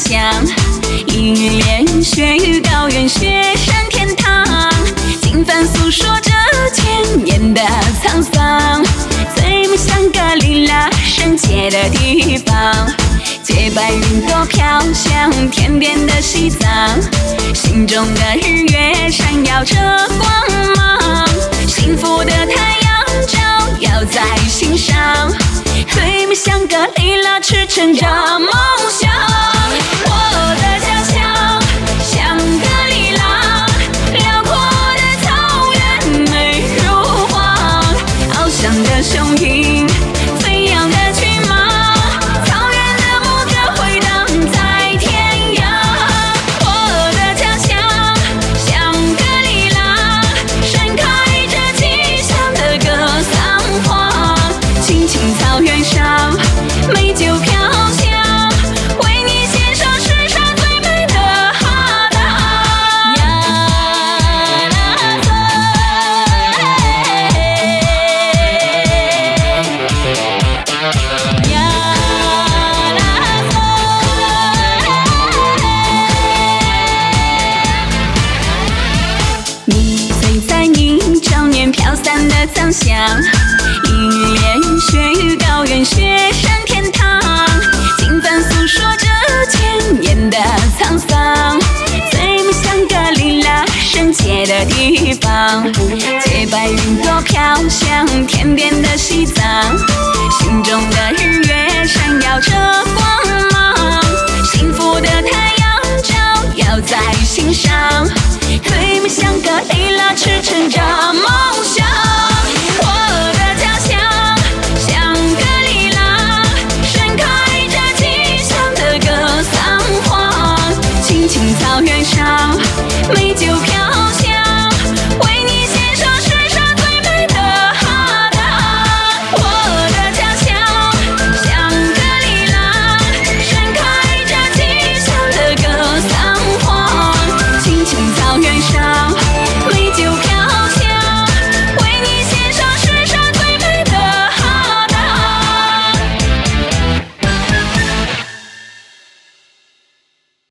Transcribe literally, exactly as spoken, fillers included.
响。一帘雪雨高原，雪山天堂，经幡诉说着千年的沧桑。最美香格里拉，圣洁的地方，洁白云朵飘向天边的西藏，心中的日月闪耀着光芒，幸福的太阳照耀在心上，最美香格里拉驰骋着梦想。我的家乡香格里拉，辽阔的草原美如画，翱翔的雄鹰，飞扬的骏马，草原的牧歌回荡在天涯。我的家乡香格里拉，盛开着吉祥的格桑花，青青草原上美酒飘香，为你献上世上最美的哈达。呀啦嗦，呀啦嗦，你醉在你少年飘散的苍香，一帘雪雨高原，雪山天堂，经幡诉说着千年的沧桑。最美香格里拉，圣洁的地方，洁白云朵飘向天边的西藏，心中的日月闪耀着光芒，幸福的太阳照耀在心上，最美香格里拉驰骋着